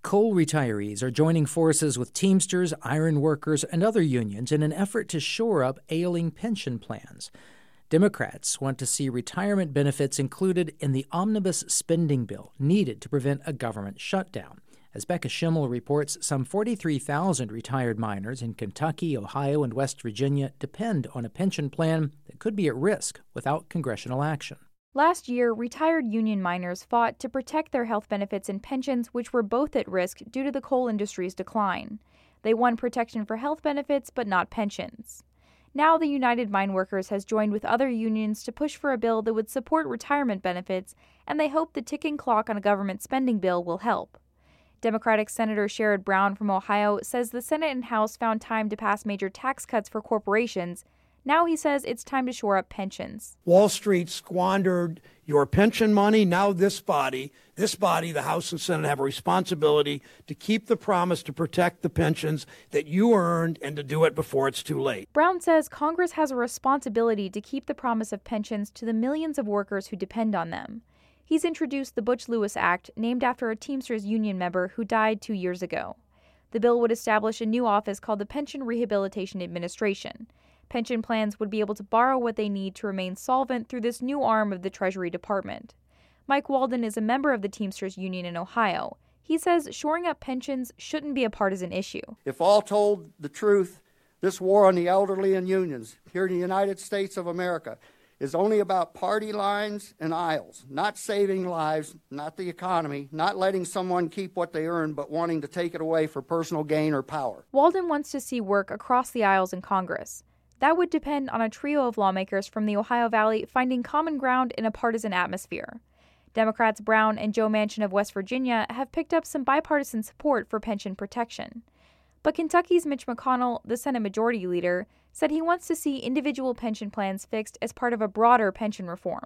Coal retirees are joining forces with Teamsters, iron workers, and other unions in an effort to shore up ailing pension plans. Democrats want to see retirement benefits included in the omnibus spending bill needed to prevent a government shutdown. As Becca Schimmel reports, some 43,000 retired miners in Kentucky, Ohio, and West Virginia depend on a pension plan that could be at risk without congressional action. Last year, retired union miners fought to protect their health benefits and pensions, which were both at risk due to the coal industry's decline. They won protection for health benefits, but not pensions. Now the United Mine Workers has joined with other unions to push for a bill that would support retirement benefits, and they hope the ticking clock on a government spending bill will help. Democratic Senator Sherrod Brown from Ohio says the Senate and House found time to pass major tax cuts for corporations. Now he says it's time to shore up pensions. Wall Street squandered your pension money. Now this body, the House and Senate, have a responsibility to keep the promise to protect the pensions that you earned and to do it before it's too late. Brown says Congress has a responsibility to keep the promise of pensions to the millions of workers who depend on them. He's introduced the Butch Lewis Act, named after a Teamsters union member who died 2 years ago. The bill would establish a new office called the Pension Rehabilitation Administration. Pension plans would be able to borrow what they need to remain solvent through this new arm of the Treasury Department. Mike Walden is a member of the Teamsters Union in Ohio. He says shoring up pensions shouldn't be a partisan issue. If all told the truth, this war on the elderly and unions here in the United States of America is only about party lines and aisles, not saving lives, not the economy, not letting someone keep what they earn, but wanting to take it away for personal gain or power. Walden wants to see work across the aisles in Congress. That would depend on a trio of lawmakers from the Ohio Valley finding common ground in a partisan atmosphere. Democrats Brown and Joe Manchin of West Virginia have picked up some bipartisan support for pension protection. But Kentucky's Mitch McConnell, the Senate Majority Leader, said he wants to see individual pension plans fixed as part of a broader pension reform.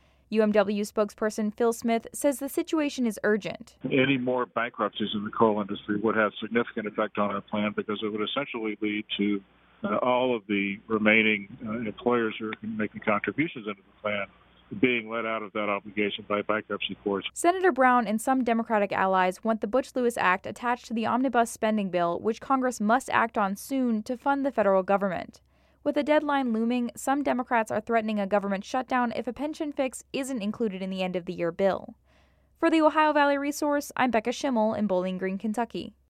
UMW spokesperson Phil Smith says the situation is urgent. Any more bankruptcies in the coal industry would have significant effect on our plan because it would essentially lead to all of the remaining employers who are making contributions into the plan being let out of that obligation by bankruptcy courts. Senator Brown and some Democratic allies want the Butch Lewis Act attached to the omnibus spending bill, which Congress must act on soon to fund the federal government. With a deadline looming, some Democrats are threatening a government shutdown if a pension fix isn't included in the end-of-the-year bill. For the Ohio Valley Resource, I'm Becca Schimmel in Bowling Green, Kentucky.